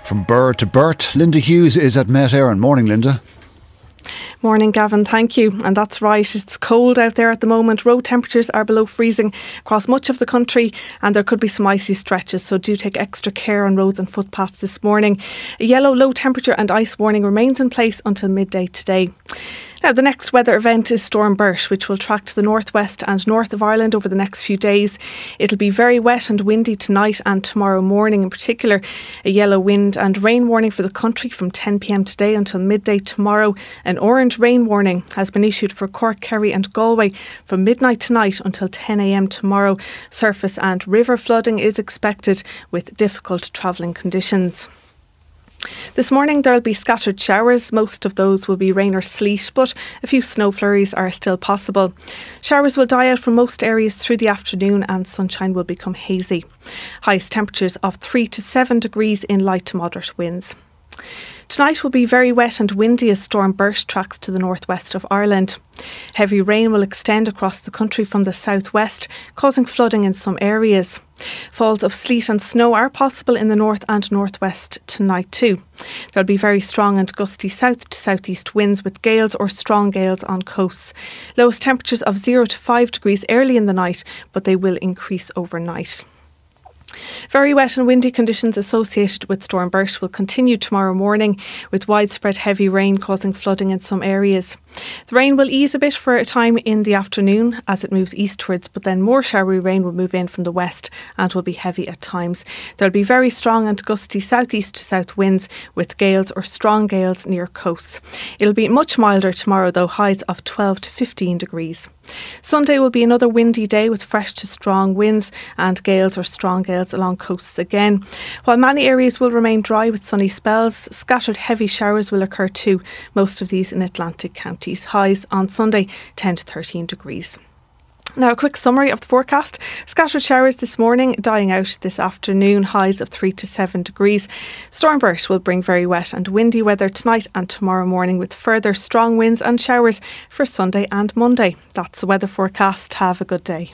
From Birr to Burt, Linda Hughes is at Met Éireann. Morning, Linda. Morning, Gavin. Thank you. And that's right, it's cold out there at the moment. Road temperatures are below freezing across much of the country, and there could be some icy stretches, so do take extra care on roads and footpaths this morning. A yellow low temperature and ice warning remains in place until midday today. Now, the next weather event is Storm Bert, which will track to the northwest and north of Ireland over the next few days. It'll be very wet and windy tonight and tomorrow morning in particular. A yellow wind and rain warning for the country from 10 p.m. today until midday tomorrow. An orange rain warning has been issued for Cork, Kerry and Galway from midnight tonight until 10 a.m. tomorrow. Surface and river flooding is expected with difficult travelling conditions. This morning there will be scattered showers. Most of those will be rain or sleet, but a few snow flurries are still possible. Showers will die out from most areas through the afternoon and sunshine will become hazy. Highest temperatures of 3 to 7 degrees in light to moderate winds. Tonight will be very wet and windy as Storm Bert tracks to the northwest of Ireland. Heavy rain will extend across the country from the southwest, causing flooding in some areas. Falls of sleet and snow are possible in the north and northwest tonight too. There will be very strong and gusty south to southeast winds with gales or strong gales on coasts. Lowest temperatures of 0 to 5 degrees early in the night, but they will increase overnight. Very wet and windy conditions associated with Storm Bert will continue tomorrow morning, with widespread heavy rain causing flooding in some areas. The rain will ease a bit for a time in the afternoon as it moves eastwards, but then more showery rain will move in from the west and will be heavy at times. There will be very strong and gusty southeast to south winds with gales or strong gales near coasts. It will be much milder tomorrow though, highs of 12 to 15 degrees. Sunday will be another windy day with fresh to strong winds and gales or strong gales along coasts again. While many areas will remain dry with sunny spells, scattered heavy showers will occur too, most of these in Atlantic counties. Highs on Sunday 10 to 13 degrees. Now a quick summary of the forecast. Scattered showers this morning, dying out this afternoon, highs of 3 to 7 degrees. Storm Bert will bring very wet and windy weather tonight and tomorrow morning with further strong winds and showers for Sunday and Monday. That's the weather forecast. Have a good day.